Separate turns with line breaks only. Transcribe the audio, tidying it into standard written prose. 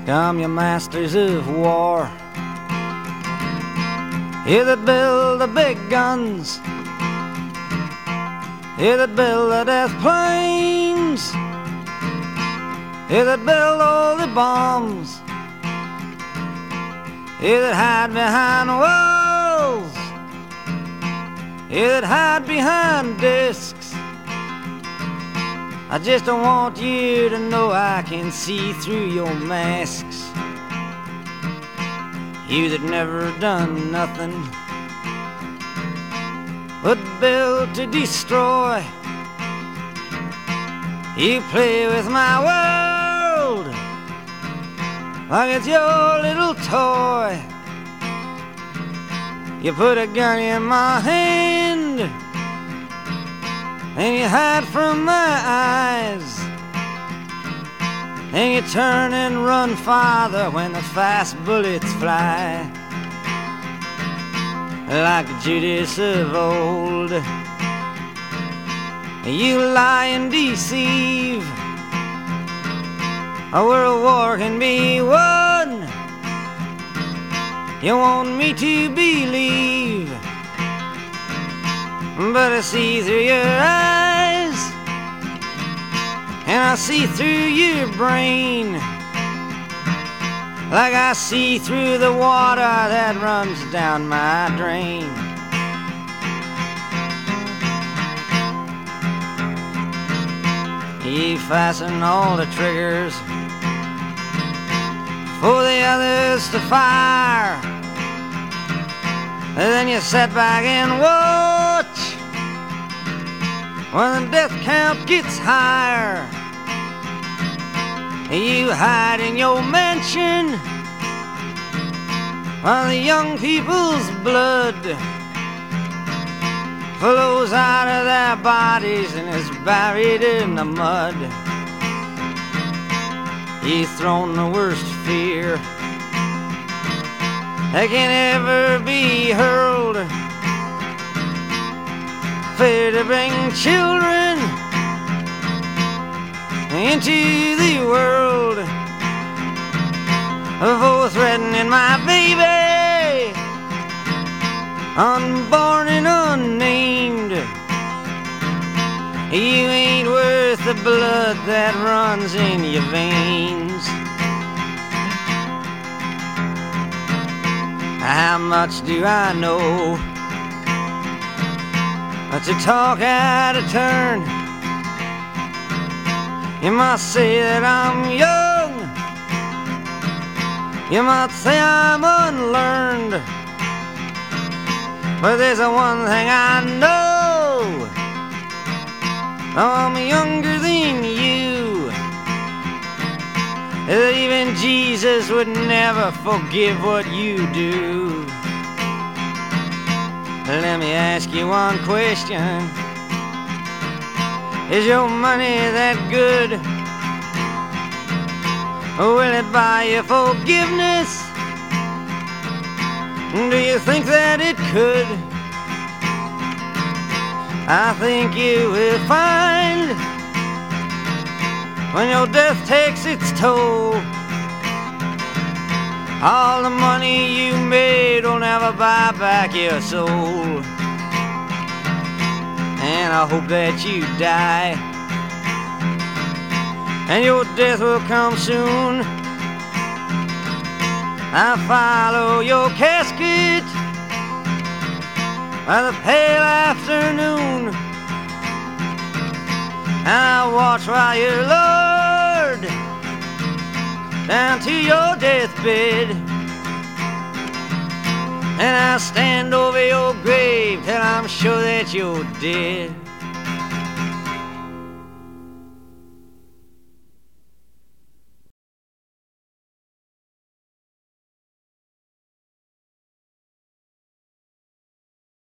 Come, you masters of war, you that build the big guns, you that build the death planes, you that build all the bombs, you that hide behind walls, you that hide behind discs. I just don't want you to know I can see through your masks. You that never done nothing but build to destroy. You play with my world like it's your little toy. You put a gun in my hand and you hide from my eyes, and you turn and run farther when the fast bullets fly. Like Judas of old, you lie and deceive. A world war can be won, you want me to believe, but I see through your eyes, and I see through your brain, like I see through the water that runs down my drain. You fasten all the triggers for the others to fire, and then you sit back and watch when the death count gets higher. You hide in your mansion while the young people's blood flows out of their bodies and is buried in the mud. You've thrown the worst fear that can ever be hurled, fear to bring children into the world, for threatening my baby, unborn and unnamed. You ain't worth the blood that runs in your veins. How much do I know to talk out of turn? You might say that I'm young, you might say I'm unlearned, but there's one thing I know, I'm younger than you, that even Jesus would never forgive what you do. Let me ask you one question. Is your money that good? Will it buy you forgiveness? Do you think that it could? I think you will find when your death takes its toll, all the money you made will never buy back your soul. And I hope that you die, and your death will come soon. I follow your casket by the pale afternoon, and I watch while you're lowered down to your deathbed, and I stand over your grave till I'm sure that you're dead.